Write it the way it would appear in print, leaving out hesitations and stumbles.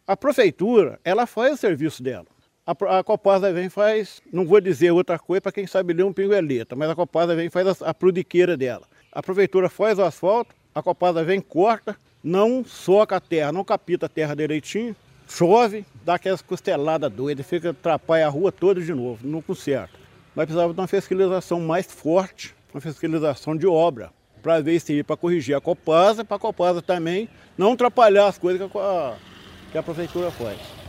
A prefeitura, ela faz o serviço dela. A Copasa vem e faz, não vou dizer outra coisa para quem sabe ler um pingueleta, mas a Copasa vem e faz a prudiqueira dela. A prefeitura faz o asfalto, a Copasa vem, corta, não soca a terra, não capita a terra direitinho, chove, dá aquelas costeladas doidas, fica, atrapalha a rua toda de novo, não conserta. Mas precisava de uma fiscalização mais forte, uma fiscalização de obra, para ver se ia para corrigir a Copasa, para a Copasa também não atrapalhar as coisas que a prefeitura faz.